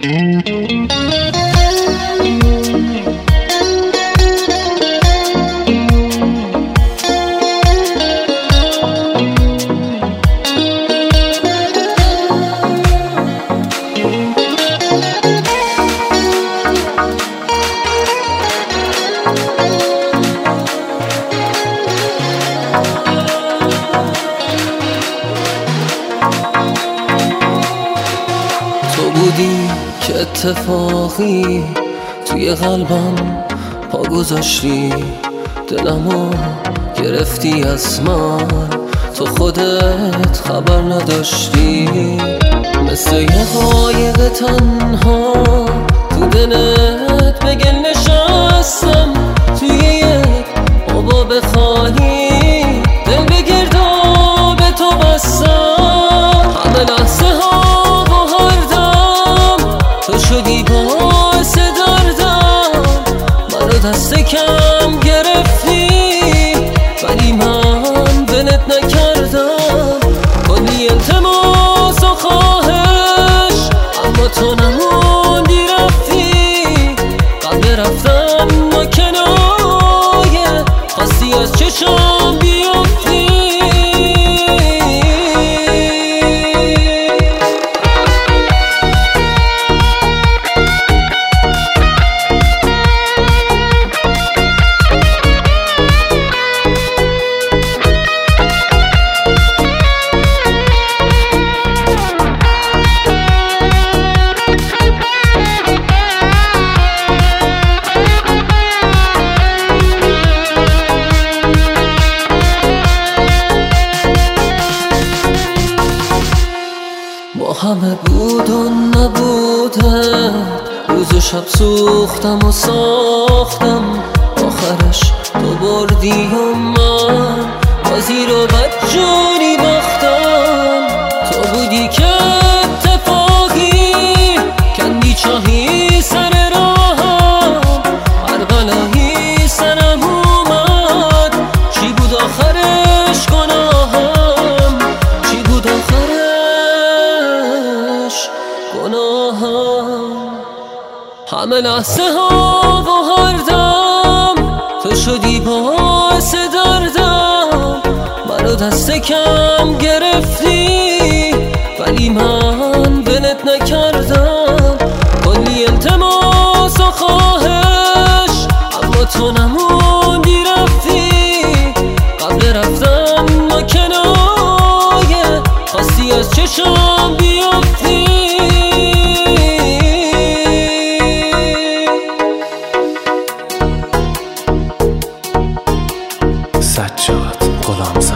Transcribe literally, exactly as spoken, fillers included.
تو بودی که اتفاقی توی قلبم پا گذاشتی، دلمو گرفتی از من، تو خودت خبر نداشتی. مثل یه قایق تنها تو دلت بگل نشستم، توی یک حباب خالی دل به گرداب تو بستم. همه لحظه ها و هر دم تو شدی باعث دردم، منو دست کم گرفتی ولی من ولت نکردم. کلی التماس و خواهش اما تو نموندی رفتی. قبل رفتن ما کنایه خواستی از چشم بیافتی. با همه بود و نبوده، روز و شب سوختم و ساختم، آخرش تو بردی و من بازی رو بدجوری باختم. تو بودی که اتفاقی کندی چاهی سر راهم، هر بلایی سرم اومد، چی بود آخرش گناهم، چی بود آخرش گناهم. همه لحظه ها و هر دم تو شدی باعث دردم، منو دست کم گرفتی ولی من ولت نکردم. کلی التماس و خواهش اما تو نموندی رفتی. قبل رفتن ما کنایه خواستی از چشم بیافتی. سجاد غلام